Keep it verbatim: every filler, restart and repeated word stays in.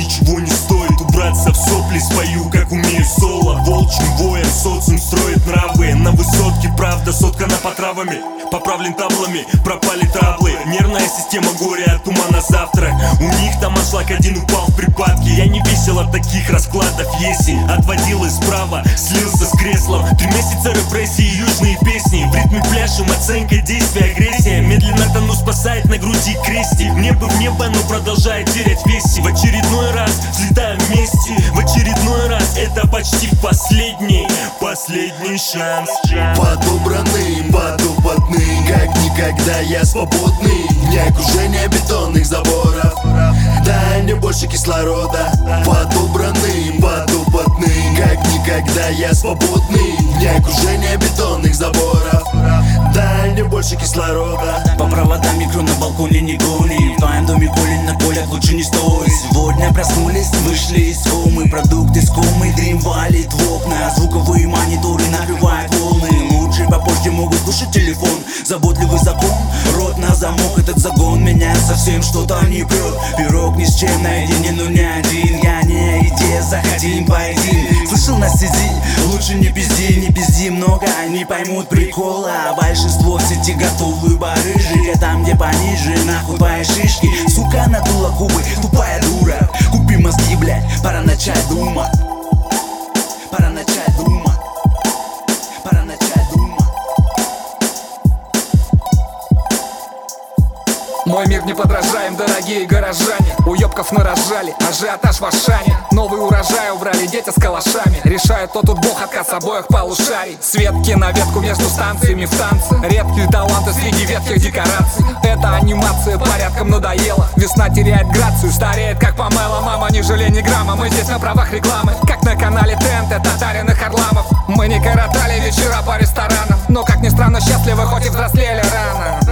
ничего не стоит убраться в сопли. Спою, как умею соло, волчьим воем социум строит нравы. На высотке правда соткана по травами, поправлен таблами, пропали траблы. Нервная система горя от ума на завтра. У них там ашлак один упал в припадке. Я не весел от таких раскладов, если отводил и справа, слился с креслом. Три месяца репрессии, южные песни. В ритме пляшем, оценка действия, агрессия. Медленно тону, спасает на груди крестик. Небо в небо, но продолжает терять весе. В очередной раз взлетаем вместе. В очередной раз это почти последний, последний шанс. Подобранный, подопытный, как никогда я свободный. Не окружение бетонных заборов, дай мне больше кислорода. Подобранный, подопытный, как никогда я свободный. Не окружение бетонных заборов, дай мне больше кислорода. По проводам микро на балконе не гони. В твоем доме голень на полях лучше не стой. Сегодня проснулись, вышли из комы. Продукты с комы, дрим валит в окна. Звуковые мониторы накрывают волны. Лучше попозже могут слушать телефон. Заботливый закон, рот на замок. Этот загон меня совсем что-то не прет. Пирог ни с чем наедине, но не один. Я не идея, заходим, поедим. Слышал на сети, лучше не пизди. Не пизди много, они поймут прикола. Большинство в сети готовы барыжи. А там где пониже, нахуй твои шишки. Сука надула губы, тупая дура. Купи мозги, блядь, пора начать думать. Пора начать думать. Пора начать думать. Мой мир не подражаем, дорогие горожане. Уёбков нарожали, ажиотаж в Ашане. Новый урожай убрали дети с калашами. Решает, кто тут бог, отказ обоих полушарий. Светки на ветку между станциями в танце. Редкие таланты среди ветхих декораций. Эта анимация порядком надоела. Весна теряет грацию, стареет как Памела. Мама, не жалей ни грамма, мы здесь на правах рекламы. Как на канале ТНТ, Татарин и Харламов. Мы не коротали вечера по ресторанам, но, как ни странно, счастливы, хоть и взрослели рано.